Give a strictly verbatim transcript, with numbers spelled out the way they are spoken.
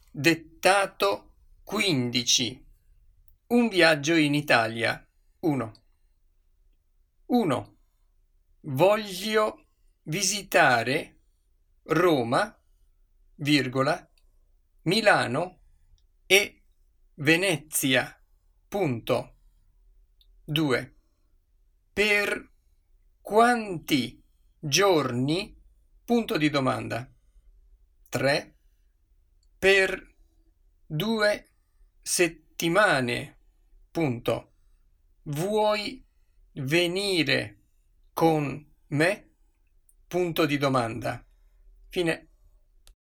Dettato quindici. Un viaggio in Italia. uno. uno. Voglio visitare Roma, virgola, Milano e Venezia. Punto. due. Per quanti giorni? Punto di domanda. tre. Per due settimane. Punto. Vuoi venire con me? Punto di domanda. Fine.